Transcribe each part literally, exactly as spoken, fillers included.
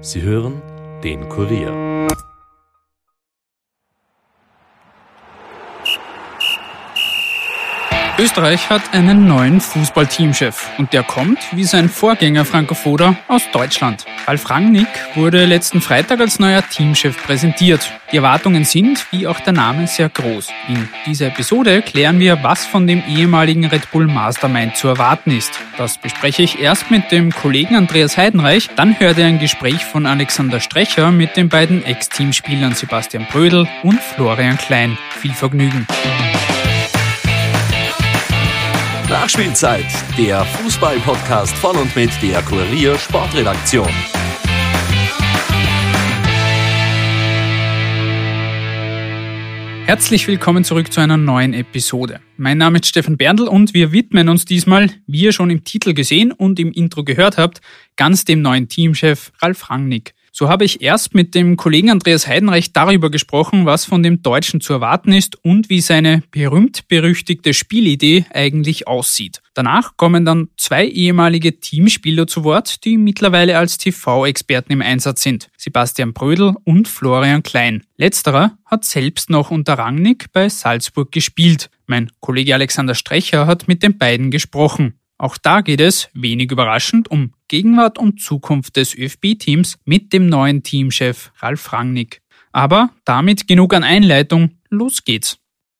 Sie hören den Kurier. Österreich hat einen neuen Fußballteamchef und der kommt, wie sein Vorgänger Franco Foda, aus Deutschland. Ralf Rangnick wurde letzten Freitag als neuer Teamchef präsentiert. Die Erwartungen sind, wie auch der Name, sehr groß. In dieser Episode klären wir, was von dem ehemaligen Red Bull Mastermind zu erwarten ist. Das bespreche ich erst mit dem Kollegen Andreas Heidenreich, dann hört ihr ein Gespräch von Alexander Strecher mit den beiden Ex-Teamspielern Sebastian Brödel und Florian Klein. Viel Vergnügen. Nachspielzeit, der Fußball-Podcast von und mit der Kurier Sportredaktion. Herzlich willkommen zurück zu einer neuen Episode. Mein Name ist Stefan Berndl und wir widmen uns diesmal, wie ihr schon im Titel gesehen und im Intro gehört habt, ganz dem neuen Teamchef Ralf Rangnick. So habe ich erst mit dem Kollegen Andreas Heidenreich darüber gesprochen, was von dem Deutschen zu erwarten ist und wie seine berühmt-berüchtigte Spielidee eigentlich aussieht. Danach kommen dann zwei ehemalige Teamspieler zu Wort, die mittlerweile als T V-Experten im Einsatz sind. Sebastian Brödel und Florian Klein. Letzterer hat selbst noch unter Rangnick bei Salzburg gespielt. Mein Kollege Alexander Strecher hat mit den beiden gesprochen. Auch da geht es, wenig überraschend, um Gegenwart und Zukunft des ÖFB-Teams mit dem neuen Teamchef Ralf Rangnick. Aber damit genug an Einleitung, los geht's.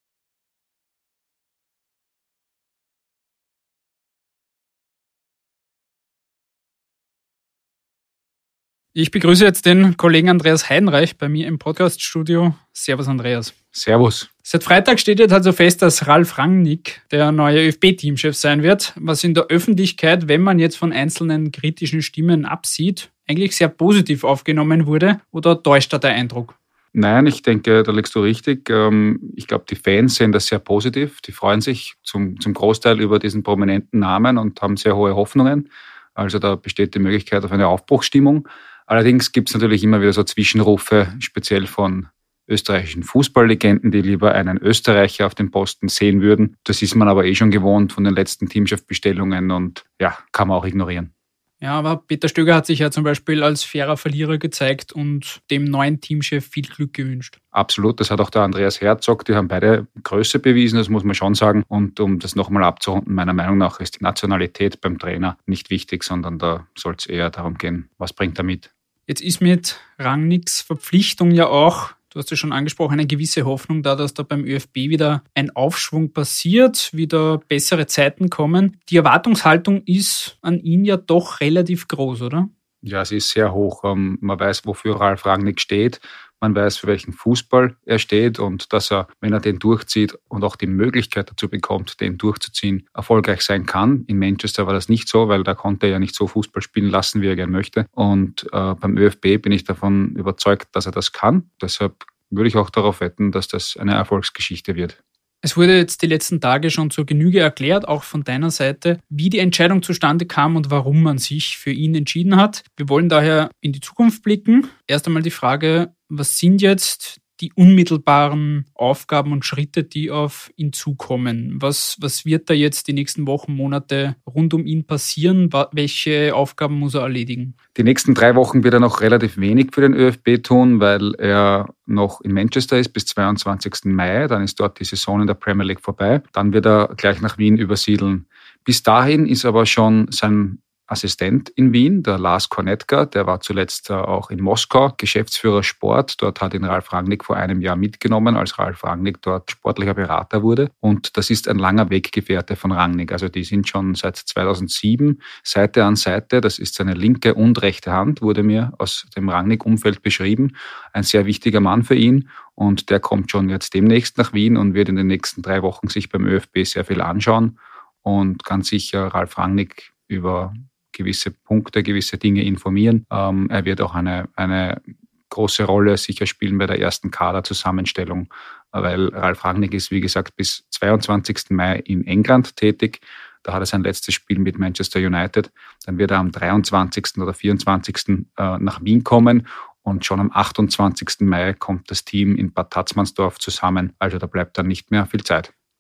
Ich begrüße jetzt den Kollegen Andreas Heidenreich bei mir im Podcaststudio. Servus Andreas. Servus. Seit Freitag steht jetzt also fest, dass Ralf Rangnick der neue ÖFB-Teamchef sein wird, was in der Öffentlichkeit, wenn man jetzt von einzelnen kritischen Stimmen absieht, eigentlich sehr positiv aufgenommen wurde. Oder täuscht da der Eindruck? Nein, ich denke, da liegst du richtig. Ich glaube, die Fans sehen das sehr positiv. Die freuen sich zum, zum Großteil über diesen prominenten Namen und haben sehr hohe Hoffnungen. Also da besteht die Möglichkeit auf eine Aufbruchsstimmung. Allerdings gibt es natürlich immer wieder so Zwischenrufe, speziell von österreichischen Fußballlegenden, die lieber einen Österreicher auf dem Posten sehen würden. Das ist man aber eh schon gewohnt von den letzten Teamchefbestellungen und ja, kann man auch ignorieren. Ja, aber Peter Stöger hat sich ja zum Beispiel als fairer Verlierer gezeigt und dem neuen Teamchef viel Glück gewünscht. Absolut, das hat auch der Andreas Herzog, die haben beide Größe bewiesen, das muss man schon sagen. Und um das nochmal abzurunden, meiner Meinung nach ist die Nationalität beim Trainer nicht wichtig, sondern da soll es eher darum gehen, was bringt er mit. Jetzt ist mit Rangnicks Verpflichtung ja auch, du hast ja schon angesprochen, eine gewisse Hoffnung da, dass da beim ÖFB wieder ein Aufschwung passiert, wieder bessere Zeiten kommen. Die Erwartungshaltung ist an ihn ja doch relativ groß, oder? Ja, sie ist sehr hoch. Man weiß, wofür Ralf Rangnick steht. Man weiß, für welchen Fußball er steht und dass er, wenn er den durchzieht und auch die Möglichkeit dazu bekommt, den durchzuziehen, erfolgreich sein kann. In Manchester war das nicht so, weil da konnte er ja nicht so Fußball spielen lassen, wie er gern möchte. Und äh, beim ÖFB bin ich davon überzeugt, dass er das kann. Deshalb würde ich auch darauf wetten, dass das eine Erfolgsgeschichte wird. Es wurde jetzt die letzten Tage schon zur Genüge erklärt, auch von deiner Seite, wie die Entscheidung zustande kam und warum man sich für ihn entschieden hat. Wir wollen daher in die Zukunft blicken. Erst einmal die Frage, was sind jetzt die unmittelbaren Aufgaben und Schritte, die auf ihn zukommen? Was, was wird da jetzt die nächsten Wochen, Monate rund um ihn passieren? Welche Aufgaben muss er erledigen? Die nächsten drei Wochen wird er noch relativ wenig für den ÖFB tun, weil er noch in Manchester ist bis zweiundzwanzigsten Mai. Dann ist dort die Saison in der Premier League vorbei. Dann wird er gleich nach Wien übersiedeln. Bis dahin ist aber schon sein Assistent in Wien, der Lars Kornetka, der war zuletzt auch in Moskau Geschäftsführer Sport. Dort hat ihn Ralf Rangnick vor einem Jahr mitgenommen, als Ralf Rangnick dort sportlicher Berater wurde. Und das ist ein langer Weggefährte von Rangnick. Also die sind schon seit zweitausendsieben Seite an Seite. Das ist seine linke und rechte Hand, wurde mir aus dem Rangnick-Umfeld beschrieben. Ein sehr wichtiger Mann für ihn. Und der kommt schon jetzt demnächst nach Wien und wird in den nächsten drei Wochen sich beim ÖFB sehr viel anschauen. Und ganz sicher Ralf Rangnick über gewisse Punkte, gewisse Dinge informieren. Ähm, er wird auch eine, eine große Rolle sicher spielen bei der ersten Kaderzusammenstellung, weil Ralf Rangnick ist, wie gesagt, bis zweiundzwanzigsten Mai in England tätig. Da hat er sein letztes Spiel mit Manchester United. Dann wird er am dreiundzwanzigsten oder vierundzwanzigsten Äh, nach Wien kommen und schon am achtundzwanzigsten Mai kommt das Team in Bad Tatzmannsdorf zusammen. Also da bleibt dann nicht mehr viel Zeit.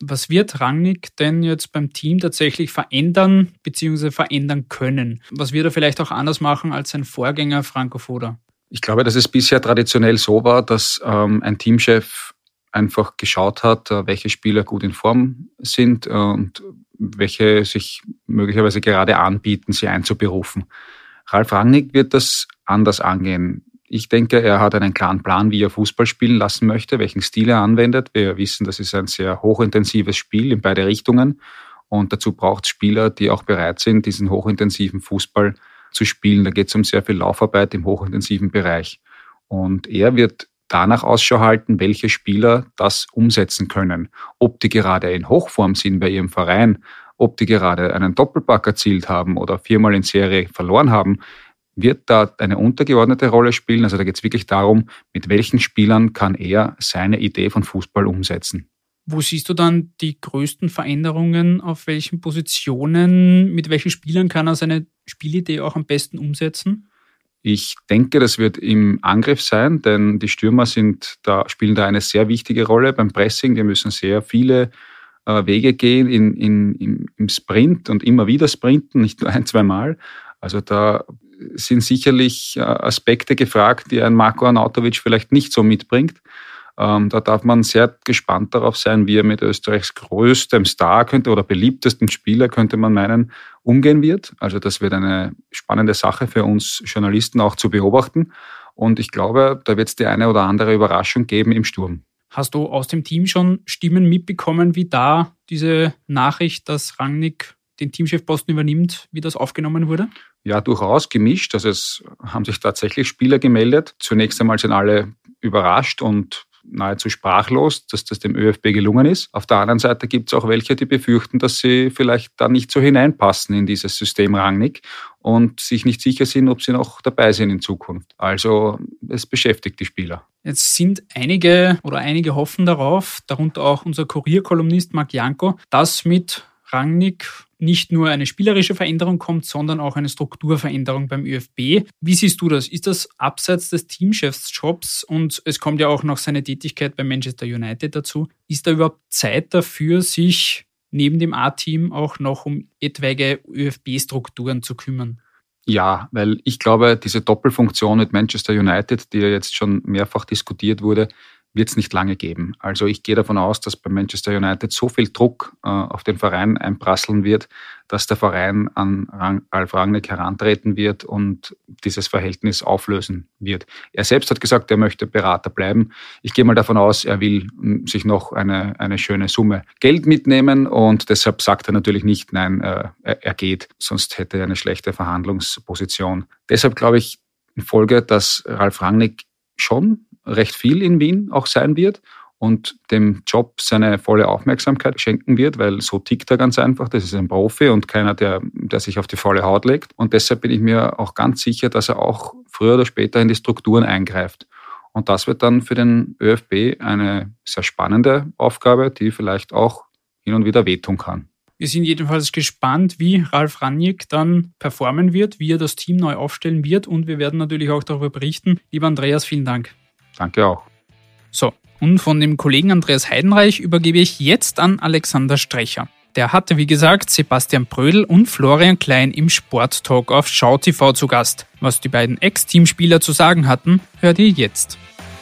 Was wird Rangnick denn jetzt beim Team tatsächlich verändern bzw. verändern können? Was wird er vielleicht auch anders machen als sein Vorgänger Franco Foda? Ich glaube, dass es bisher traditionell so war, dass ähm, ein Teamchef einfach geschaut hat, welche Spieler gut in Form sind und welche sich möglicherweise gerade anbieten, sie einzuberufen. Ralf Rangnick wird das anders angehen. Ich denke, er hat einen klaren Plan, wie er Fußball spielen lassen möchte, welchen Stil er anwendet. Wir wissen, das ist ein sehr hochintensives Spiel in beide Richtungen und dazu braucht es Spieler, die auch bereit sind, diesen hochintensiven Fußball zu spielen. Da geht es um sehr viel Laufarbeit im hochintensiven Bereich. Und er wird danach Ausschau halten, welche Spieler das umsetzen können. Ob die gerade in Hochform sind bei ihrem Verein, ob die gerade einen Doppelpack erzielt haben oder viermal in Serie verloren haben, wird da eine untergeordnete Rolle spielen. Also da geht es wirklich darum, mit welchen Spielern kann er seine Idee von Fußball umsetzen. Wo siehst du dann die größten Veränderungen? Auf welchen Positionen, mit welchen Spielern kann er seine Spielidee auch am besten umsetzen? Ich denke, das wird im Angriff sein, denn die Stürmer sind da, spielen da eine sehr wichtige Rolle beim Pressing. Die müssen sehr viele äh, Wege gehen in, in, im, im Sprint und immer wieder sprinten, nicht nur ein, zwei Mal. Also da sind sicherlich äh, Aspekte gefragt, die ein Marko Arnautovic vielleicht nicht so mitbringt. Ähm, da darf man sehr gespannt darauf sein, wie er mit Österreichs größtem Star könnte oder beliebtesten Spieler, könnte man meinen, umgehen wird. Also das wird eine spannende Sache für uns Journalisten auch zu beobachten. Und ich glaube, da wird es die eine oder andere Überraschung geben im Sturm. Hast du aus dem Team schon Stimmen mitbekommen, wie da diese Nachricht, dass Rangnick den Teamchefposten übernimmt, wie das aufgenommen wurde? Ja, durchaus gemischt. Also es haben sich tatsächlich Spieler gemeldet. Zunächst einmal sind alle überrascht und nahezu sprachlos, dass das dem ÖFB gelungen ist. Auf der anderen Seite gibt es auch welche, die befürchten, dass sie vielleicht da nicht so hineinpassen in dieses System Rangnick und sich nicht sicher sind, ob sie noch dabei sind in Zukunft. Also es beschäftigt die Spieler. Jetzt sind einige oder einige hoffen darauf, darunter auch unser Kurierkolumnist Marc Janko, dass mit Rangnick nicht nur eine spielerische Veränderung kommt, sondern auch eine Strukturveränderung beim ÖFB. Wie siehst du das? Ist das abseits des Teamchefsjobs und es kommt ja auch noch seine Tätigkeit bei Manchester United dazu? Ist da überhaupt Zeit dafür, sich neben dem A-Team auch noch um etwaige ÖFB-Strukturen zu kümmern? Ja, weil ich glaube, diese Doppelfunktion mit Manchester United, die ja jetzt schon mehrfach diskutiert wurde, wird es nicht lange geben. Also ich gehe davon aus, dass bei Manchester United so viel Druck äh, auf den Verein einprasseln wird, dass der Verein an Rang, Ralf Rangnick herantreten wird und dieses Verhältnis auflösen wird. Er selbst hat gesagt, er möchte Berater bleiben. Ich gehe mal davon aus, er will m, sich noch eine, eine schöne Summe Geld mitnehmen und deshalb sagt er natürlich nicht, nein, äh, er, er geht, sonst hätte er eine schlechte Verhandlungsposition. Deshalb glaube ich in Folge, dass Ralf Rangnick schon recht viel in Wien auch sein wird und dem Job seine volle Aufmerksamkeit schenken wird, weil so tickt er ganz einfach. Das ist ein Profi und keiner, der, der sich auf die faule Haut legt. Und deshalb bin ich mir auch ganz sicher, dass er auch früher oder später in die Strukturen eingreift. Und das wird dann für den ÖFB eine sehr spannende Aufgabe, die vielleicht auch hin und wieder wehtun kann. Wir sind jedenfalls gespannt, wie Ralf Rangnick dann performen wird, wie er das Team neu aufstellen wird und wir werden natürlich auch darüber berichten. Lieber Andreas, vielen Dank. Danke auch. So, und von dem Kollegen Andreas Heidenreich übergebe ich jetzt an Alexander Strecher. Der hatte, wie gesagt, Sebastian Brödel und Florian Klein im Sporttalk auf Schau T V zu Gast. Was die beiden Ex-Teamspieler zu sagen hatten, hört ihr jetzt.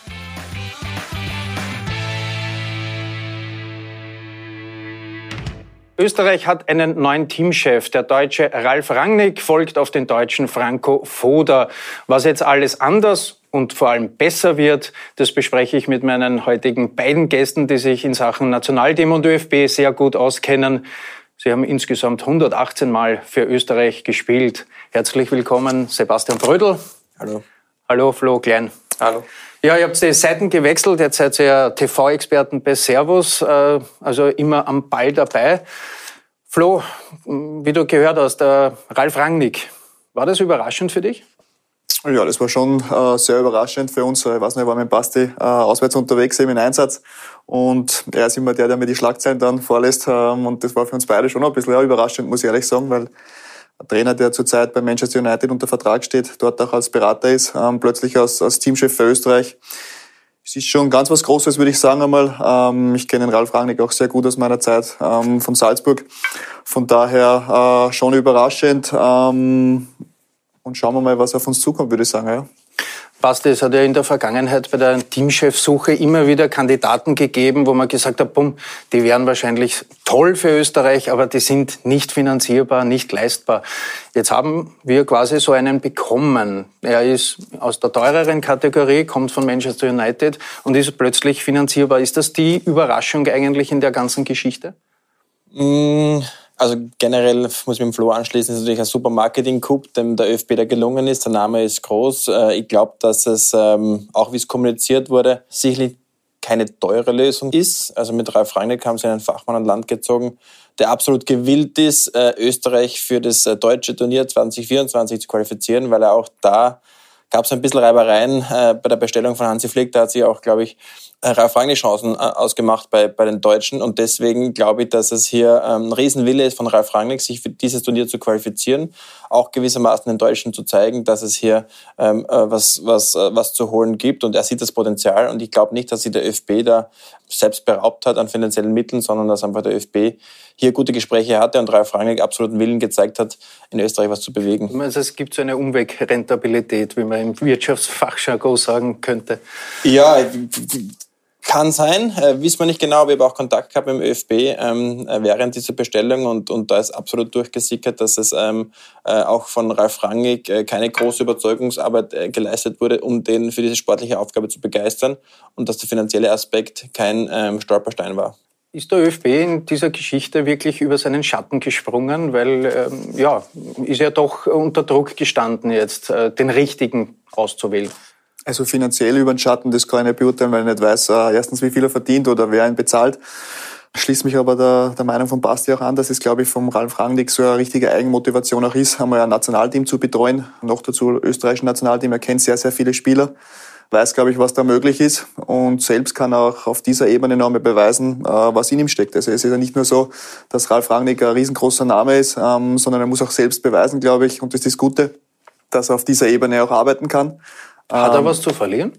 Österreich hat einen neuen Teamchef. Der Deutsche Ralf Rangnick folgt auf den Deutschen Franco Foda. Was jetzt alles anders und vor allem besser wird, das bespreche ich mit meinen heutigen beiden Gästen, die sich in Sachen Nationalteam und ÖFB sehr gut auskennen. Sie haben insgesamt hundertachtzehn Mal für Österreich gespielt. Herzlich willkommen, Sebastian Brödel. Hallo. Hallo, Flo Klein. Hallo. Ja, ihr habt die Seiten gewechselt, jetzt seid ihr ja T V-Experten bei Servus, also immer am Ball dabei. Flo, wie du gehört hast, der Ralf Rangnick, war das überraschend für dich? Ja, das war schon äh, sehr überraschend für uns. Ich weiß nicht, ich war mit Basti äh, auswärts unterwegs eben in Einsatz und er ist immer der, der mir die Schlagzeilen dann vorlässt ähm, und das war für uns beide schon ein bisschen ja, überraschend, muss ich ehrlich sagen, weil ein Trainer, der zurzeit bei Manchester United unter Vertrag steht, dort auch als Berater ist, ähm, plötzlich als, als Teamchef für Österreich, Es ist schon ganz was Großes, würde ich sagen einmal. Ähm, ich kenne den Ralf Rangnick auch sehr gut aus meiner Zeit ähm, von Salzburg. Von daher äh, schon überraschend. Ähm, und schauen wir mal, was auf uns zukommt, würde ich sagen. Ja. Basti, es hat ja in der Vergangenheit bei der Teamchefsuche immer wieder Kandidaten gegeben, wo man gesagt hat, bumm, die wären wahrscheinlich toll für Österreich, aber die sind nicht finanzierbar, nicht leistbar. Jetzt haben wir quasi so einen bekommen. Er ist aus der teureren Kategorie, kommt von Manchester United und ist plötzlich finanzierbar. Ist das die Überraschung eigentlich in der ganzen Geschichte? Mm. Also generell muss ich mit dem Flo anschließen, ist natürlich ein super Marketing-Coup, dem der ÖFB da gelungen ist. Der Name ist groß. Ich glaube, dass es, auch wie es kommuniziert wurde, sicherlich keine teure Lösung ist. Also mit Ralf Rangnick haben sie einen Fachmann an Land gezogen, der absolut gewillt ist, Österreich für das deutsche Turnier zwanzig vierundzwanzig zu qualifizieren, weil er auch da gab es ein bisschen Reibereien bei der Bestellung von Hansi Flick. Da hat sich auch, glaube ich, Ralf Rangnick Chancen ausgemacht bei, bei den Deutschen. Und deswegen glaube ich, dass es hier ähm, ein Riesenwille ist von Ralf Rangnick, sich für dieses Turnier zu qualifizieren. Auch gewissermaßen den Deutschen zu zeigen, dass es hier ähm, was, was, was zu holen gibt. Und er sieht das Potenzial. Und ich glaube nicht, dass sich der ÖFB da selbst beraubt hat an finanziellen Mitteln, sondern dass einfach der ÖFB hier gute Gespräche hatte und Ralf Rangnick absoluten Willen gezeigt hat, in Österreich was zu bewegen. Also es gibt so eine Umwegrentabilität, wie man im Wirtschaftsfachjargon sagen könnte. Ja, kann sein, äh, wissen wir nicht genau, aber ich habe auch Kontakt gehabt mit dem ÖFB ähm, während dieser Bestellung und, und da ist absolut durchgesickert, dass es ähm, äh, auch von Ralf Rangnick äh, keine große Überzeugungsarbeit äh, geleistet wurde, um den für diese sportliche Aufgabe zu begeistern und dass der finanzielle Aspekt kein ähm, Stolperstein war. Ist der ÖFB in dieser Geschichte wirklich über seinen Schatten gesprungen? Weil, ähm, ja, ist ja doch unter Druck gestanden jetzt, äh, den richtigen auszuwählen. Also finanziell über den Schatten, das kann ich nicht beurteilen, weil ich nicht weiß, äh, erstens, wie viel er verdient oder wer ihn bezahlt. Schließt mich aber der, der Meinung von Basti auch an, dass es, glaube ich, vom Ralf Rangnick so eine richtige Eigenmotivation auch ist, einmal ein Nationalteam zu betreuen. Noch dazu österreichische Nationalteam. Er kennt sehr, sehr viele Spieler, weiß, glaube ich, was da möglich ist und selbst kann auch auf dieser Ebene noch einmal beweisen, äh, was in ihm steckt. Also es ist ja nicht nur so, dass Ralf Rangnick ein riesengroßer Name ist, ähm, sondern er muss auch selbst beweisen, glaube ich, und das ist das Gute, dass er auf dieser Ebene auch arbeiten kann. Hat er was zu verlieren?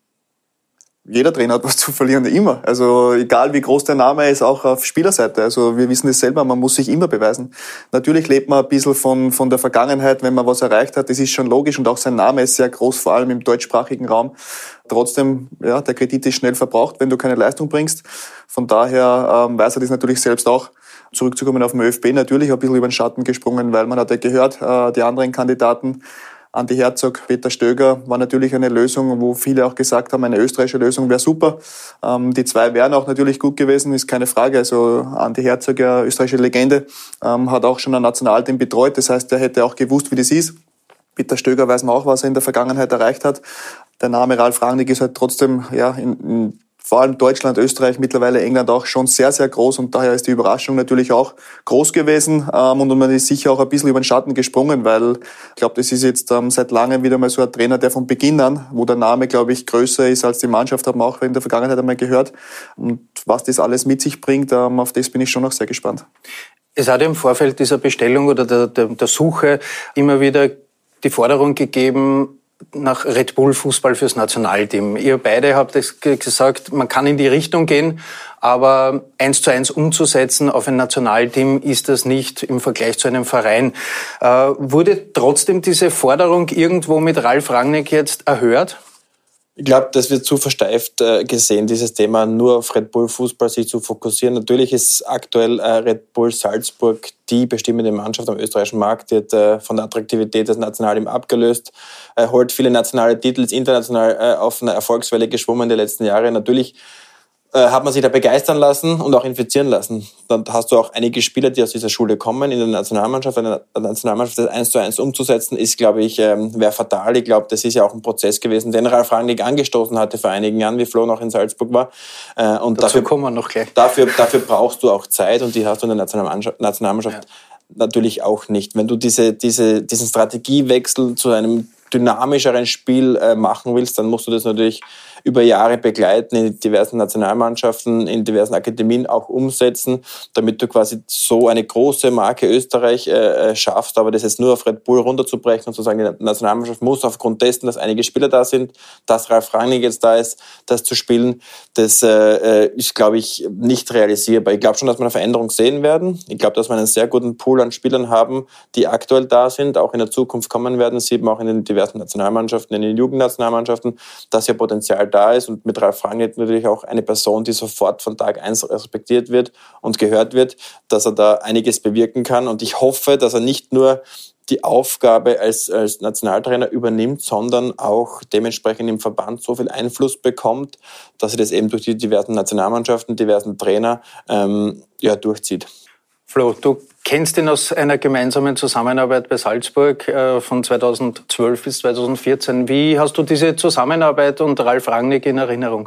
Jeder Trainer hat was zu verlieren, immer. Also egal wie groß der Name ist, auch auf Spielerseite. Also wir wissen es selber, man muss sich immer beweisen. Natürlich lebt man ein bisschen von, von der Vergangenheit, wenn man was erreicht hat. Das ist schon logisch und auch sein Name ist sehr groß, vor allem im deutschsprachigen Raum. Trotzdem, ja, der Kredit ist schnell verbraucht, wenn du keine Leistung bringst. Von daher ähm, weiß er das natürlich selbst auch. Zurückzukommen auf den ÖFB, natürlich ein bisschen über den Schatten gesprungen, weil man hat ja gehört, äh, die anderen Kandidaten, Andi Herzog, Peter Stöger, war natürlich eine Lösung, wo viele auch gesagt haben, eine österreichische Lösung wäre super. Ähm, die zwei wären auch natürlich gut gewesen, ist keine Frage. Also Andi Herzog, ja, österreichische Legende, ähm, hat auch schon ein Nationalteam betreut. Das heißt, er hätte auch gewusst, wie das ist. Peter Stöger weiß man auch, was er in der Vergangenheit erreicht hat. Der Name Ralf Rangnick ist halt trotzdem, ja, in, in vor allem Deutschland, Österreich, mittlerweile England auch schon sehr, sehr groß und daher ist die Überraschung natürlich auch groß gewesen ähm, und man ist sicher auch ein bisschen über den Schatten gesprungen, weil ich glaube, das ist jetzt ähm, seit langem wieder mal so ein Trainer, der von Beginn an, wo der Name, glaube ich, größer ist als die Mannschaft, haben wir auch in der Vergangenheit einmal gehört und was das alles mit sich bringt, ähm, auf das bin ich schon noch sehr gespannt. Es hat im Vorfeld dieser Bestellung oder der, der, der Suche immer wieder die Forderung gegeben, nach Red Bull Fußball fürs Nationalteam. Ihr beide habt es gesagt, man kann in die Richtung gehen, aber eins zu eins umzusetzen auf ein Nationalteam ist das nicht im Vergleich zu einem Verein. Äh, wurde trotzdem diese Forderung irgendwo mit Ralf Rangnick jetzt erhört? Ich glaube, das wird zu versteift äh, gesehen, dieses Thema nur auf Red Bull Fußball sich zu fokussieren. Natürlich ist aktuell äh, Red Bull Salzburg die bestimmende Mannschaft am österreichischen Markt, die hat äh, von der Attraktivität des Nationalteams abgelöst, äh, holt viele nationale Titel, ist international äh, auf einer Erfolgswelle geschwommen die letzten Jahre. Natürlich äh, hat man sich da begeistern lassen und auch infizieren lassen. Dann hast du auch einige Spieler, die aus dieser Schule kommen, in der Nationalmannschaft. In der Nationalmannschaft das eins zu eins umzusetzen, ist, glaube ich, ähm, wäre fatal. Ich glaube, das ist ja auch ein Prozess gewesen, den Ralf Rangnick angestoßen hatte vor einigen Jahren, wie Flo noch in Salzburg war. Äh, und Dazu dafür, kommen wir noch gleich. Dafür, dafür brauchst du auch Zeit und die hast du in der Nationalmannschaft, Nationalmannschaft ja. natürlich auch nicht. Wenn du diese, diese, diesen Strategiewechsel zu einem dynamischeren Spiel äh, machen willst, dann musst du das natürlich über Jahre begleiten, in diversen Nationalmannschaften, in diversen Akademien auch umsetzen, damit du quasi so eine große Marke Österreich äh, schaffst. Aber das jetzt nur auf Red Bull runterzubrechen und zu sagen, die Nationalmannschaft muss aufgrund dessen, dass einige Spieler da sind, dass Ralf Rangnick jetzt da ist, das zu spielen, das äh, ist, glaube ich, nicht realisierbar. Ich glaube schon, dass wir eine Veränderung sehen werden. Ich glaube, dass wir einen sehr guten Pool an Spielern haben, die aktuell da sind, auch in der Zukunft kommen werden. Das sieht man auch in den diversen Nationalmannschaften, in den Jugendnationalmannschaften, dass ja Potenzial da ist und mit Ralf Rangnick natürlich auch eine Person, die sofort von Tag eins respektiert wird und gehört wird, dass er da einiges bewirken kann. Und ich hoffe, dass er nicht nur die Aufgabe als, als Nationaltrainer übernimmt, sondern auch dementsprechend im Verband so viel Einfluss bekommt, dass er das eben durch die diversen Nationalmannschaften, diversen Trainer ähm, ja, durchzieht. Flo, du kennst ihn aus einer gemeinsamen Zusammenarbeit bei Salzburg äh, von zweitausendzwölf bis zweitausendvierzehn. Wie hast du diese Zusammenarbeit und Ralf Rangnick in Erinnerung?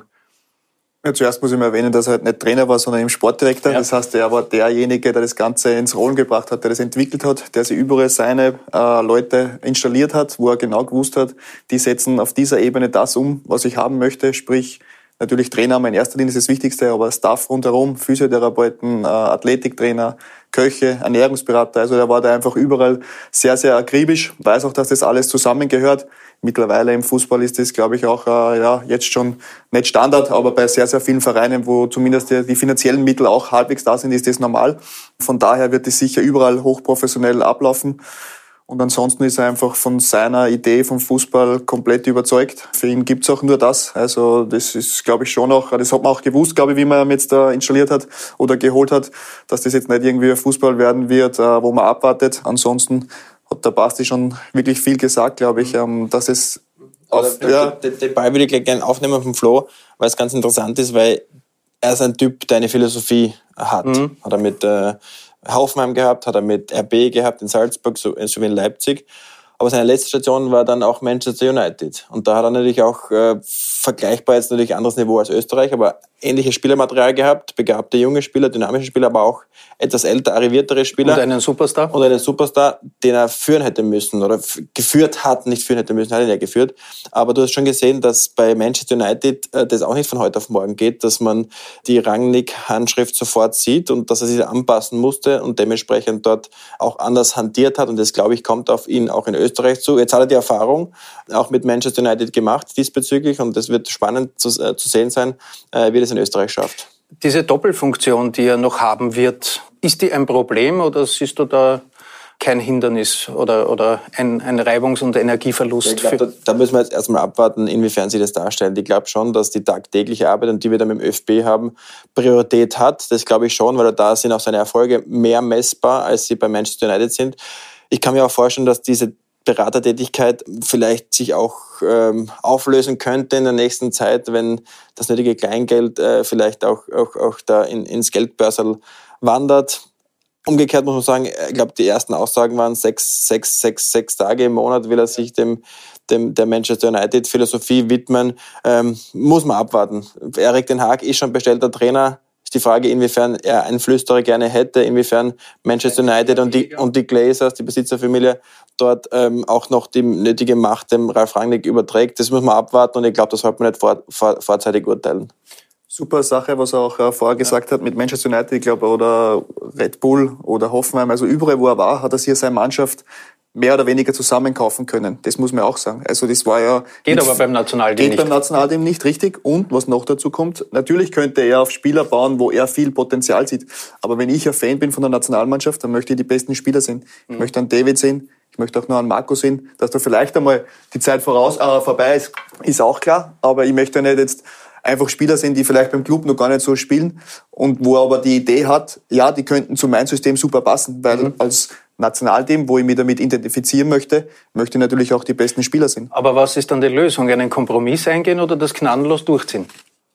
Ja, zuerst muss ich mal erwähnen, dass er halt nicht Trainer war, sondern eben Sportdirektor. Ja. Das heißt, er war derjenige, der das Ganze ins Rollen gebracht hat, der das entwickelt hat, der sich überall seine äh, Leute installiert hat, wo er genau gewusst hat, die setzen auf dieser Ebene das um, was ich haben möchte. Sprich, natürlich Trainer haben in erster Linie das Wichtigste, aber Staff rundherum, Physiotherapeuten, äh, Athletiktrainer, Köche, Ernährungsberater. Also er war da einfach überall sehr, sehr akribisch, weiß auch, dass das alles zusammengehört. Mittlerweile im Fußball ist das, glaube ich, auch äh, ja jetzt schon nicht Standard, aber bei sehr, sehr vielen Vereinen, wo zumindest die, die finanziellen Mittel auch halbwegs da sind, ist das normal. Von daher wird es sicher überall hochprofessionell ablaufen. Und ansonsten ist er einfach von seiner Idee vom Fußball komplett überzeugt. Für ihn gibt's auch nur das. Also das ist, glaube ich, schon auch, das hat man auch gewusst, glaube ich, wie man ihn jetzt da installiert hat oder geholt hat, dass das jetzt nicht irgendwie ein Fußball werden wird, wo man abwartet. Ansonsten hat der Basti schon wirklich viel gesagt, glaube ich, dass es... Auf, den, ja. den, den Ball würde ich gleich gerne aufnehmen vom Flo, weil es ganz interessant ist, weil er ist ein Typ, der eine Philosophie hat. Mhm. Hat er mit äh, Hoffenheim gehabt, hat er mit R B gehabt in Salzburg, so, so wie in Leipzig. Aber seine letzte Station war dann auch Manchester United. Und da hat er natürlich auch äh, vergleichbar jetzt natürlich anderes Niveau als Österreich, aber ähnliches Spielermaterial gehabt, begabte junge Spieler, dynamische Spieler, aber auch etwas älter, arriviertere Spieler. Und einen Superstar. Und einen Superstar, den er führen hätte müssen oder f- geführt hat, nicht führen hätte müssen, hat ihn ja geführt. Aber du hast schon gesehen, dass bei Manchester United äh, das auch nicht von heute auf morgen geht, dass man die Rangnick-Handschrift sofort sieht und dass er sich anpassen musste und dementsprechend dort auch anders hantiert hat. Und das, glaube ich, kommt auf ihn auch in Österreich zu. Jetzt hat er die Erfahrung auch mit Manchester United gemacht diesbezüglich und es wird spannend zu, äh, zu sehen sein, äh, wie das in Österreich schafft. Diese Doppelfunktion, die er noch haben wird, ist die ein Problem oder siehst du da kein Hindernis oder, oder ein, ein Reibungs- und Energieverlust? Ich glaub, da, da müssen wir jetzt erstmal abwarten, inwiefern sie das darstellen. Ich glaube schon, dass die tagtägliche Arbeit, und die wir dann mit dem ÖFB haben, Priorität hat. Das glaube ich schon, weil da sind auch seine Erfolge mehr messbar, als sie bei Manchester United sind. Ich kann mir auch vorstellen, dass diese Beratertätigkeit vielleicht sich auch ähm, auflösen könnte in der nächsten Zeit, wenn das nötige Kleingeld äh, vielleicht auch, auch, auch da in, ins Geldbörsel wandert. Umgekehrt muss man sagen, ich glaube, die ersten Aussagen waren sechs, sechs, sechs, sechs Tage im Monat will er sich dem, dem der Manchester United Philosophie widmen. Ähm, muss man abwarten. Erik ten Hag ist schon bestellter Trainer. Die Frage, inwiefern er einen Flüsterer gerne hätte, inwiefern Manchester United und die, und die Glazers, die Besitzerfamilie, dort ähm, auch noch die nötige Macht dem Ralf Rangnick überträgt. Das muss man abwarten und ich glaube, das sollte man nicht vor, vor, vorzeitig urteilen. Super Sache, was er auch äh, vorher gesagt hat mit Manchester United, ich glaube, oder Red Bull oder Hoffenheim. Also überall, wo er war, hat er sich seine Mannschaft mehr oder weniger zusammenkaufen können. Das muss man auch sagen. Also das war ja... Geht aber beim Nationalteam geht nicht. Geht beim Nationalteam nicht, richtig. Und was noch dazu kommt, natürlich könnte er auf Spieler bauen, wo er viel Potenzial sieht. Aber wenn ich ein Fan bin von der Nationalmannschaft, dann möchte ich die besten Spieler sehen. Ich mhm. möchte einen David sehen, ich möchte auch noch einen Marco sehen, dass da vielleicht einmal die Zeit voraus äh, vorbei ist, ist auch klar. Aber ich möchte nicht jetzt einfach Spieler sehen, die vielleicht beim Club noch gar nicht so spielen und wo er aber die Idee hat, ja, die könnten zu meinem System super passen, weil mhm. als Nationalteam, wo ich mich damit identifizieren möchte, möchte ich natürlich auch die besten Spieler sehen. Aber was ist dann die Lösung? Einen Kompromiss eingehen oder das gnadenlos durchziehen?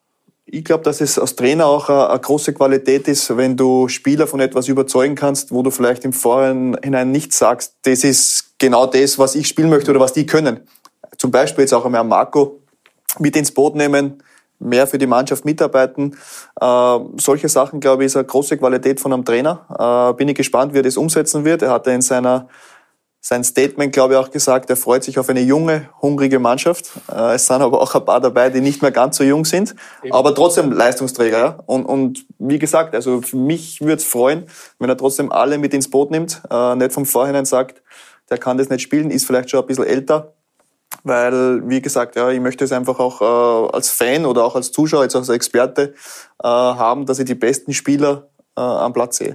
Ich glaube, dass es als Trainer auch eine, eine große Qualität ist, wenn du Spieler von etwas überzeugen kannst, wo du vielleicht im Vorhinein nicht sagst, das ist genau das, was ich spielen möchte oder was die können. Zum Beispiel jetzt auch einmal Marco mit ins Boot nehmen, mehr für die Mannschaft mitarbeiten. Äh, solche Sachen, glaube ich, ist eine große Qualität von einem Trainer. Äh, bin ich gespannt, wie er das umsetzen wird. Er hatte in seiner sein Statement, glaube ich, auch gesagt, er freut sich auf eine junge, hungrige Mannschaft. Äh, es sind aber auch ein paar dabei, die nicht mehr ganz so jung sind, Eben. aber trotzdem Leistungsträger. Ja? Und, und wie gesagt, also für mich würde es freuen, wenn er trotzdem alle mit ins Boot nimmt, äh, nicht vom Vorhinein sagt, der kann das nicht spielen, ist vielleicht schon ein bisschen älter. Weil, wie gesagt, ja, ich möchte es einfach auch äh, als Fan oder auch als Zuschauer, jetzt als Experte äh, haben, dass ich die besten Spieler äh, am Platz sehe.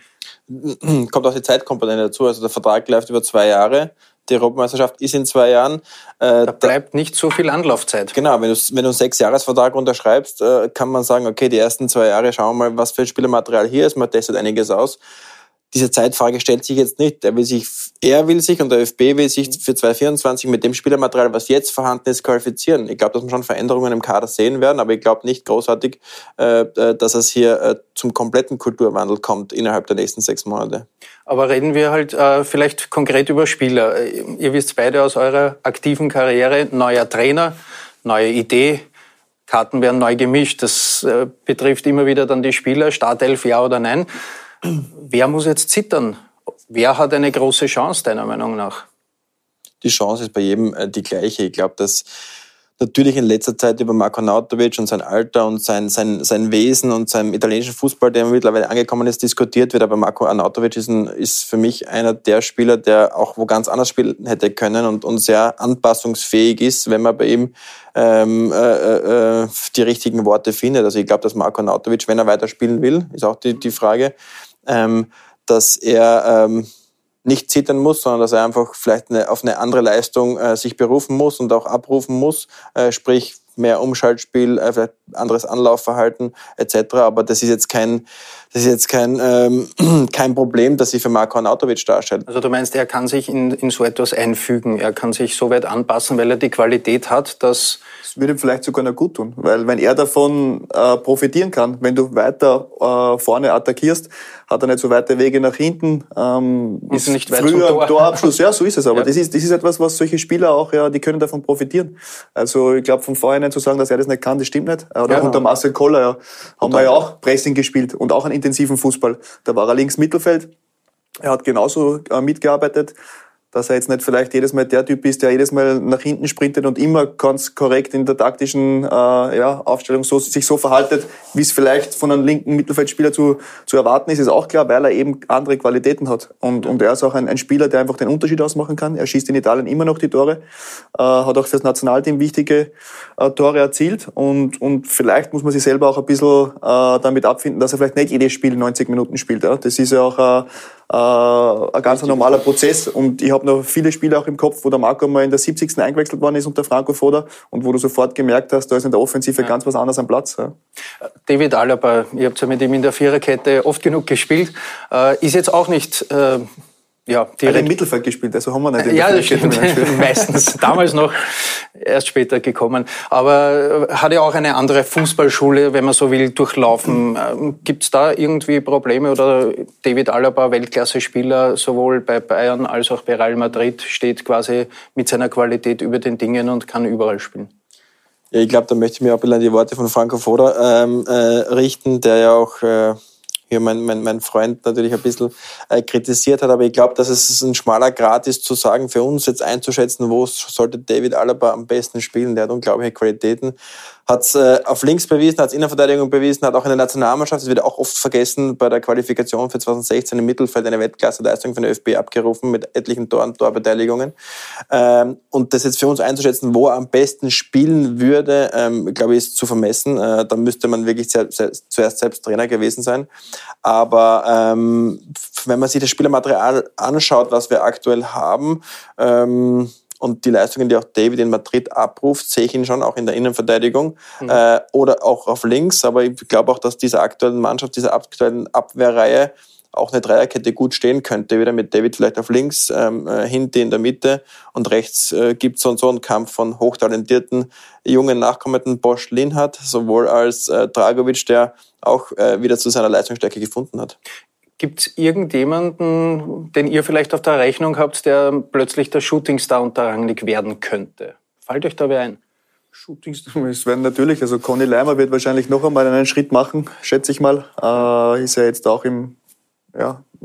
Kommt auch die Zeitkomponente dazu. Also der Vertrag läuft über zwei Jahre. Die Europameisterschaft ist in zwei Jahren. Äh, da bleibt da, nicht so viel Anlaufzeit. Genau, wenn du, wenn du einen Sechs-Jahres-Vertrag unterschreibst, äh, kann man sagen, okay, die ersten zwei Jahre schauen wir mal, was für Spielermaterial hier ist. Man testet einiges aus. Diese Zeitfrage stellt sich jetzt nicht. Er will sich, er will sich und der ÖFB will sich für zwanzig vierundzwanzig mit dem Spielermaterial, was jetzt vorhanden ist, qualifizieren. Ich glaube, dass wir schon Veränderungen im Kader sehen werden, aber ich glaube nicht großartig, äh, dass es hier äh, zum kompletten Kulturwandel kommt innerhalb der nächsten sechs Monate. Aber reden wir halt äh, vielleicht konkret über Spieler. Ihr wisst beide aus eurer aktiven Karriere, neuer Trainer, neue Idee, Karten werden neu gemischt. Das äh, betrifft immer wieder dann die Spieler, Startelf ja oder nein. Wer muss jetzt zittern? Wer hat eine große Chance, deiner Meinung nach? Die Chance ist bei jedem äh, die gleiche. Ich glaube, dass natürlich in letzter Zeit über Marko Arnautovic und sein Alter und sein, sein, sein Wesen und seinen italienischen Fußball, der mittlerweile angekommen ist, diskutiert wird. Aber Marko Arnautovic ist, ein, ist für mich einer der Spieler, der auch wo ganz anders spielen hätte können und, und sehr anpassungsfähig ist, wenn man bei ihm ähm, äh, äh, die richtigen Worte findet. Also ich glaube, dass Marko Arnautovic, wenn er weiterspielen will, ist auch die, die Frage, ähm, dass er ähm, nicht zittern muss, sondern dass er einfach vielleicht eine, auf eine andere Leistung äh, sich berufen muss und auch abrufen muss, äh, sprich mehr Umschaltspiel, äh, vielleicht anderes Anlaufverhalten et cetera. Aber das ist jetzt kein, das ist jetzt kein ähm, kein Problem, das sich für Marko Arnautovic darstellt. Also du meinst, er kann sich in, in so etwas einfügen, er kann sich so weit anpassen, weil er die Qualität hat, dass... Das würde ihm vielleicht sogar noch gut tun, weil wenn er davon äh, profitieren kann, wenn du weiter äh, vorne attackierst, hat er nicht so weite Wege nach hinten, ähm, ist nicht früher Tor. Torabschluss. Ja, so ist es. Aber ja. das ist das ist etwas, was solche Spieler auch, ja, die können davon profitieren. Also ich glaube, von vornherein zu sagen, dass er das nicht kann, das stimmt nicht. Oder ja. unter Marcel Koller ja, haben wir ja auch Pressing gespielt und auch einen intensiven Fußball. Da war er links Mittelfeld. Er hat genauso äh, mitgearbeitet, dass er jetzt nicht vielleicht jedes Mal der Typ ist, der jedes Mal nach hinten sprintet und immer ganz korrekt in der taktischen äh, ja, Aufstellung so, sich so verhaltet, wie es vielleicht von einem linken Mittelfeldspieler zu, zu erwarten ist, ist auch klar, weil er eben andere Qualitäten hat. Und, und er ist auch ein, ein Spieler, der einfach den Unterschied ausmachen kann. Er schießt in Italien immer noch die Tore, äh, hat auch fürs Nationalteam wichtige äh, Tore erzielt und, und vielleicht muss man sich selber auch ein bisschen äh, damit abfinden, dass er vielleicht nicht jedes Spiel neunzig Minuten spielt. Ja. Das ist ja auch äh, äh, ein ganz normaler Prozess und ich habe noch viele Spiele auch im Kopf, wo der Marco mal in der siebzigsten eingewechselt worden ist unter Franco Foda und wo du sofort gemerkt hast, da ist in der Offensive ja. ganz was anderes am Platz. Ja. David Alaba, ihr habt ja mit ihm in der Viererkette oft genug gespielt, äh, ist jetzt auch nicht... Äh, Ja, direkt. Er hat im Mittelfeld gespielt, also haben wir nicht. Ja, das stimmt. Meistens. Damals noch, erst später gekommen. Aber hat ja auch eine andere Fußballschule, wenn man so will, durchlaufen. Gibt's da irgendwie Probleme oder David Alaba, Weltklasse-Spieler, sowohl bei Bayern als auch bei Real Madrid, steht quasi mit seiner Qualität über den Dingen und kann überall spielen? Ja, ich glaube, da möchte ich mir auch ein bisschen an die Worte von Franco Foda ähm, äh, richten, der ja auch... Äh hier mein, mein, mein Freund natürlich ein bisschen äh, kritisiert hat, aber ich glaube, dass es ein schmaler Grat ist, zu sagen, für uns jetzt einzuschätzen, wo sollte David Alaba am besten spielen. Der hat unglaubliche Qualitäten, hat es äh, auf links bewiesen, hat es in der Verteidigung bewiesen, hat auch in der Nationalmannschaft, das wird auch oft vergessen, bei der Qualifikation für zwanzig sechzehn im Mittelfeld eine Weltklasse-Leistung für den ÖFB abgerufen mit etlichen Toren, Torbeteiligungen. Ähm, und das jetzt für uns einzuschätzen, wo er am besten spielen würde, ähm, glaube ich, ist zu vermessen. Äh, da müsste man wirklich sehr, sehr, zuerst selbst Trainer gewesen sein. Aber ähm, wenn man sich das Spielermaterial anschaut, was wir aktuell haben, ähm, und die Leistungen, die auch David in Madrid abruft, sehe ich ihn schon auch in der Innenverteidigung mhm. äh, oder auch auf links. Aber ich glaube auch, dass dieser aktuellen Mannschaft, dieser aktuellen Abwehrreihe auch eine Dreierkette gut stehen könnte. Wieder mit David vielleicht auf links, ähm, Hinti in der Mitte und rechts äh, gibt es so und so einen Kampf von hochtalentierten, jungen, nachkommenden Bosch Linhardt, sowohl als äh, Dragovic, der auch äh, wieder zu seiner Leistungsstärke gefunden hat. Gibt es irgendjemanden, den ihr vielleicht auf der Rechnung habt, der plötzlich der Shootingstar unter Rangnick werden könnte? Fällt euch da wer ein? Shootingstar, es werden natürlich, also Conny Leimer wird wahrscheinlich noch einmal einen Schritt machen, schätze ich mal. Äh, ist ja jetzt auch im, ja,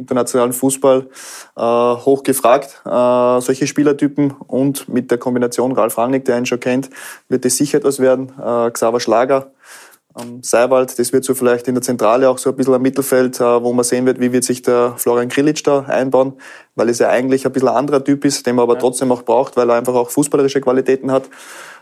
internationalen Fußball äh, hoch gefragt. Äh, solche Spielertypen und mit der Kombination Ralf Rangnick, der ihn schon kennt, wird das sicher etwas werden. Äh, Xaver Schlager, ähm, Seiwald, das wird so vielleicht in der Zentrale auch so ein bisschen am Mittelfeld, äh, wo man sehen wird, wie wird sich der Florian Grillitsch da einbauen, weil es ja eigentlich ein bisschen ein anderer Typ ist, den man aber ja. trotzdem auch braucht, weil er einfach auch fußballerische Qualitäten hat.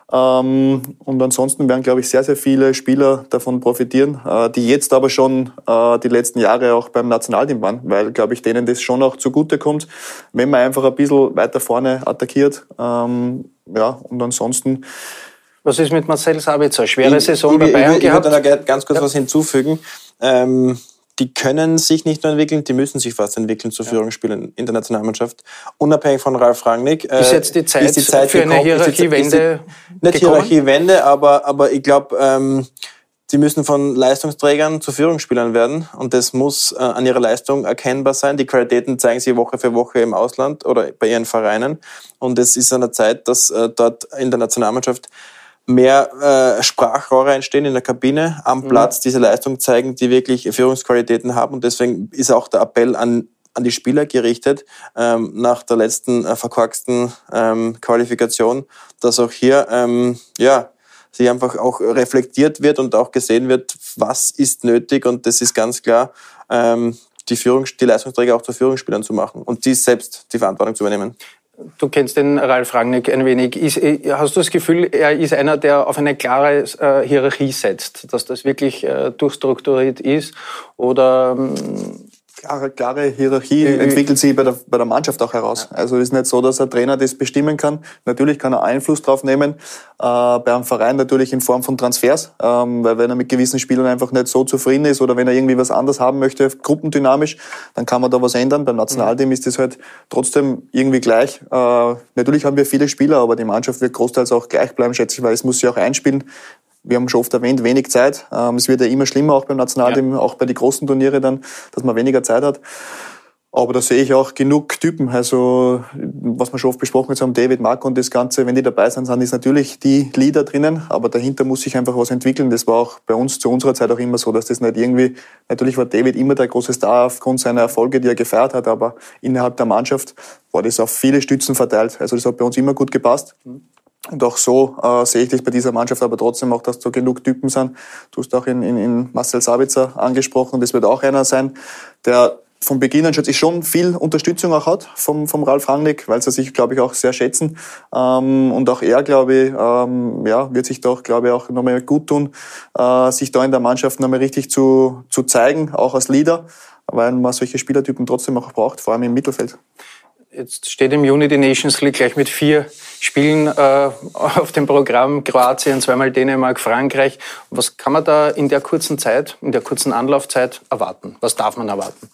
Ähm, und ansonsten werden, glaube ich, sehr, sehr viele Spieler davon profitieren, äh, die jetzt aber schon äh, die letzten Jahre auch beim Nationalteam waren, weil, glaube ich, denen das schon auch zugutekommt, wenn man einfach ein bisschen weiter vorne attackiert. Ähm, ja, und ansonsten... Was ist mit Marcel Sabitzer? Schwere ich, Saison ich, bei Bayern ich, gehabt? Ich würde da ganz kurz ja. was hinzufügen. Ähm, Die können sich nicht nur entwickeln, die müssen sich fast entwickeln zu ja. Führungsspielern in der Nationalmannschaft. Unabhängig von Ralf Rangnick. Ist jetzt die Zeit, ist die Zeit für eine Hierarchiewende Nicht Hierarchiewende, aber, aber ich glaube, ähm, die müssen von Leistungsträgern zu Führungsspielern werden. Und das muss äh, an ihrer Leistung erkennbar sein. Die Qualitäten zeigen sie Woche für Woche im Ausland oder bei ihren Vereinen. Und es ist an der Zeit, dass äh, dort in der Nationalmannschaft mehr äh, Sprachrohre entstehen in der Kabine, am mhm. Platz diese Leistung zeigen, die wirklich Führungsqualitäten haben. Und deswegen ist auch der Appell an an die Spieler gerichtet, ähm, nach der letzten äh, verkorksten ähm, Qualifikation, dass auch hier ähm, ja sie einfach auch reflektiert wird und auch gesehen wird, was ist nötig. Und das ist ganz klar, ähm, die, Führungs-, die Leistungsträger auch zu Führungsspielern zu machen und die selbst die Verantwortung zu übernehmen. Du kennst den Ralf Rangnick ein wenig. Ist, hast du das Gefühl, er ist einer, der auf eine klare äh, Hierarchie setzt, dass das wirklich äh, durchstrukturiert ist? Oder ähm, klare, klare Hierarchie äh, entwickelt sich bei der, bei der Mannschaft auch heraus. Ja. Also es ist nicht so, dass ein Trainer das bestimmen kann. Natürlich kann er Einfluss drauf nehmen, äh, bei einem Verein natürlich in Form von Transfers, ähm, weil wenn er mit gewissen Spielern einfach nicht so zufrieden ist oder wenn er irgendwie was anderes haben möchte, gruppendynamisch, dann kann man da was ändern. Beim Nationalteam mhm. ist das halt trotzdem irgendwie gleich. Äh, natürlich haben wir viele Spieler, aber die Mannschaft wird großteils auch gleich bleiben, schätze ich, weil es muss sich auch einspielen. Wir haben schon oft erwähnt, wenig Zeit. Ähm, es wird ja immer schlimmer, auch beim Nationalteam, ja. auch bei den großen Turniere dann, dass man weniger Zeit hat. Aber da sehe ich auch genug Typen. Also, was wir schon oft besprochen haben, David, Marco und das Ganze, wenn die dabei sind, sind ist natürlich die Leader drinnen. Aber dahinter muss sich einfach was entwickeln. Das war auch bei uns zu unserer Zeit auch immer so, dass das nicht irgendwie, natürlich war David immer der große Star aufgrund seiner Erfolge, die er gefeiert hat. Aber innerhalb der Mannschaft war das auf viele Stützen verteilt. Also, das hat bei uns immer gut gepasst. Und auch so äh, sehe ich das bei dieser Mannschaft, aber trotzdem auch, dass da genug Typen sind. Du hast auch in, in, in Marcel Sabitzer angesprochen, das wird auch einer sein, der von Beginn an schon viel Unterstützung auch hat vom, vom Ralf Rangnick, weil sie sich, glaube ich, auch sehr schätzen. Ähm, und auch er, glaube ich, ähm, ja, wird sich doch, glaube ich, auch nochmal gut tun, äh, sich da in der Mannschaft nochmal richtig zu, zu zeigen, auch als Leader, weil man solche Spielertypen trotzdem auch braucht, vor allem im Mittelfeld. Jetzt steht im Juni die Nations League gleich mit vier Spielen äh, auf dem Programm. Kroatien, zweimal Dänemark, Frankreich. Was kann man da in der kurzen Zeit, in der kurzen Anlaufzeit erwarten? Was darf man erwarten?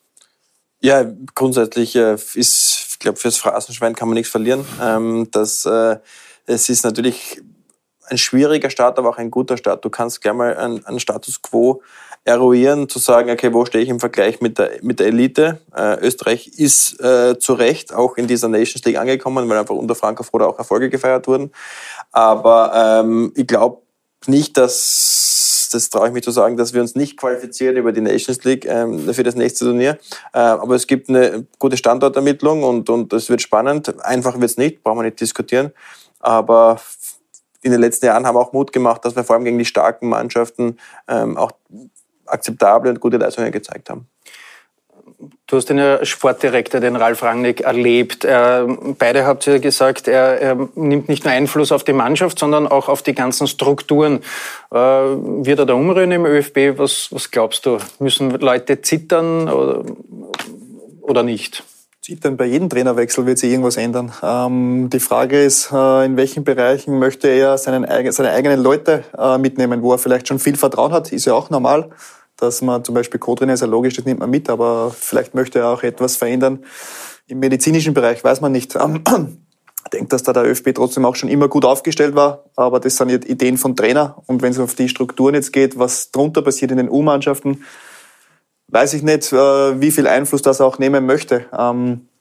Ja, grundsätzlich äh, ist, ich glaube, fürs Phrasenschwein kann man nichts verlieren. Ähm, das, äh, es ist natürlich ein schwieriger Start, aber auch ein guter Start. Du kannst gleich mal einen, einen Status Quo eruieren, zu sagen, okay, wo stehe ich im Vergleich mit der, mit der Elite? Äh, Österreich ist äh, zu Recht auch in dieser Nations League angekommen, weil einfach unter Franco Foda auch Erfolge gefeiert wurden. Aber ähm, ich glaube nicht, dass, das traue ich mich zu sagen, dass wir uns nicht qualifizieren über die Nations League ähm, für das nächste Turnier. Äh, aber es gibt eine gute Standortermittlung und und es wird spannend. Einfach wird es nicht, brauchen wir nicht diskutieren. Aber in den letzten Jahren haben wir auch Mut gemacht, dass wir vor allem gegen die starken Mannschaften ähm, auch akzeptable und gute Leistungen gezeigt haben. Du hast den Sportdirektor, den Ralf Rangnick, erlebt. Er, beide habt ihr gesagt, er, er nimmt nicht nur Einfluss auf die Mannschaft, sondern auch auf die ganzen Strukturen. Äh, wird er da umrühren im ÖFB? Was, was glaubst du? Müssen Leute zittern oder, oder nicht? Zittern bei jedem Trainerwechsel wird sich irgendwas ändern. Ähm, die Frage ist, äh, in welchen Bereichen möchte er seinen, seine eigenen Leute äh, mitnehmen, wo er vielleicht schon viel Vertrauen hat, ist ja auch normal. Dass man zum Beispiel Co-Trainer ist ja logisch, das nimmt man mit, aber vielleicht möchte er auch etwas verändern im medizinischen Bereich, weiß man nicht. Ich denke, dass da der ÖFB trotzdem auch schon immer gut aufgestellt war, aber das sind jetzt Ideen von Trainer und wenn es auf die Strukturen jetzt geht, was drunter passiert in den U-Mannschaften, weiß ich nicht, wie viel Einfluss das auch nehmen möchte.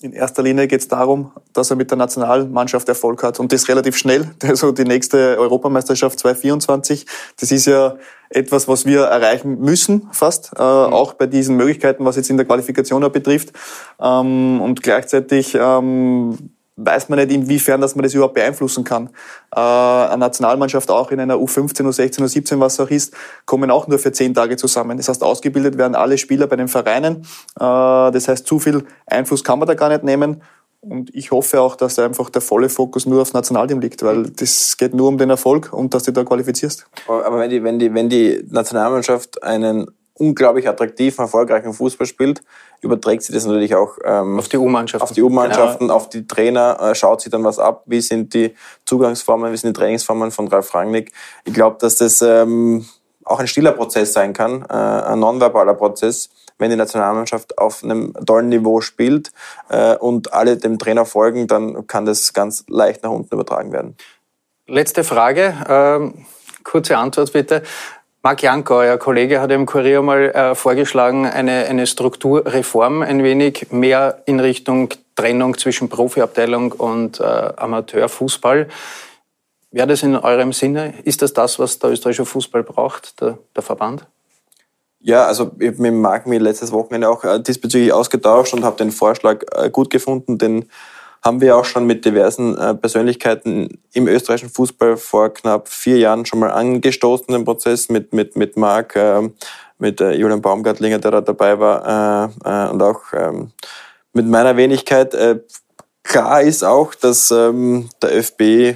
In erster Linie geht es darum, dass er mit der Nationalmannschaft Erfolg hat. Und das relativ schnell. Also die nächste Europameisterschaft zwanzig vierundzwanzig, das ist ja etwas, was wir erreichen müssen, fast. Äh, mhm. Auch bei diesen Möglichkeiten, was jetzt in der Qualifikation auch betrifft. Ähm, und gleichzeitig ähm, weiß man nicht, inwiefern dass man das überhaupt beeinflussen kann. Äh, eine Nationalmannschaft auch in einer U fünfzehn, U sechzehn, U siebzehn, was auch ist, kommen auch nur für zehn Tage zusammen. Das heißt, ausgebildet werden alle Spieler bei den Vereinen. Äh, das heißt, zu viel Einfluss kann man da gar nicht nehmen. Und ich hoffe auch, dass einfach der volle Fokus nur aufs Nationalteam liegt, weil das geht nur um den Erfolg und dass du da qualifizierst. Aber wenn die, wenn die, wenn die Nationalmannschaft einen unglaublich attraktiven, erfolgreichen Fußball spielt, überträgt sie das natürlich auch ähm, auf die U-Mannschaften, auf die U-Mannschaften, genau. Auf die Trainer, äh, schaut sich dann was ab, wie sind die Zugangsformen, wie sind die Trainingsformen von Ralf Rangnick. Ich glaube, dass das ähm, auch ein stiller Prozess sein kann, äh, ein nonverbaler Prozess, wenn die Nationalmannschaft auf einem tollen Niveau spielt äh, und alle dem Trainer folgen, dann kann das ganz leicht nach unten übertragen werden. Letzte Frage, ähm, kurze Antwort bitte. Marc Janko, euer Kollege, hat im Kurier mal äh, vorgeschlagen, eine, eine Strukturreform, ein wenig mehr in Richtung Trennung zwischen Profiabteilung und äh, Amateurfußball. Wäre das in eurem Sinne? Ist das das, was der österreichische Fußball braucht, der, der Verband? Ja, also ich habe mit Marc mir letztes Wochenende auch äh, diesbezüglich ausgetauscht und habe den Vorschlag äh, gut gefunden, den haben wir auch schon mit diversen äh, Persönlichkeiten im österreichischen Fußball vor knapp vier Jahren schon mal angestoßen, den Prozess mit mit mit Marc, äh, mit äh, Julian Baumgartlinger, der da dabei war, äh, äh, und auch ähm, mit meiner Wenigkeit. Äh, klar ist auch, dass ähm, der ÖFB äh,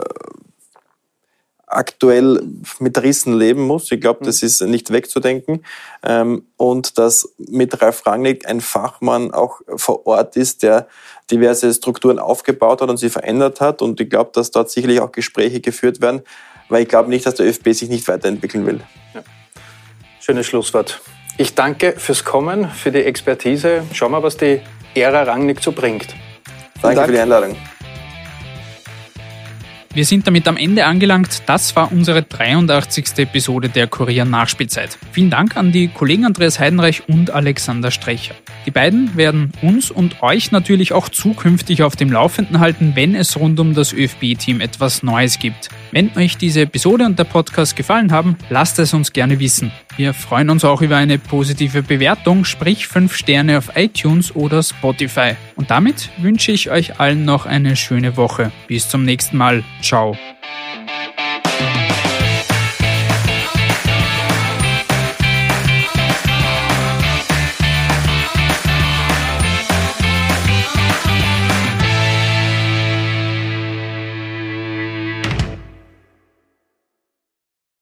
aktuell mit Rissen leben muss. Ich glaube, das ist nicht wegzudenken. Ähm, und dass mit Ralf Rangnick ein Fachmann auch vor Ort ist, der diverse Strukturen aufgebaut hat und sie verändert hat. Und ich glaube, dass dort sicherlich auch Gespräche geführt werden, weil ich glaube nicht, dass der ÖFB sich nicht weiterentwickeln will. Ja. Schönes Schlusswort. Ich danke fürs Kommen, für die Expertise. Schauen wir, was die Ära Rangnick so bringt. Danke Dank. für die Einladung. Wir sind damit am Ende angelangt. Das war unsere dreiundachtzigste Episode der Kurier Nachspielzeit. Vielen Dank an die Kollegen Andreas Heidenreich und Alexander Strecher. Die beiden werden uns und euch natürlich auch zukünftig auf dem Laufenden halten, wenn es rund um das ÖFB-Team etwas Neues gibt. Wenn euch diese Episode und der Podcast gefallen haben, lasst es uns gerne wissen. Wir freuen uns auch über eine positive Bewertung, sprich fünf Sterne auf iTunes oder Spotify. Und damit wünsche ich euch allen noch eine schöne Woche. Bis zum nächsten Mal. Ciao.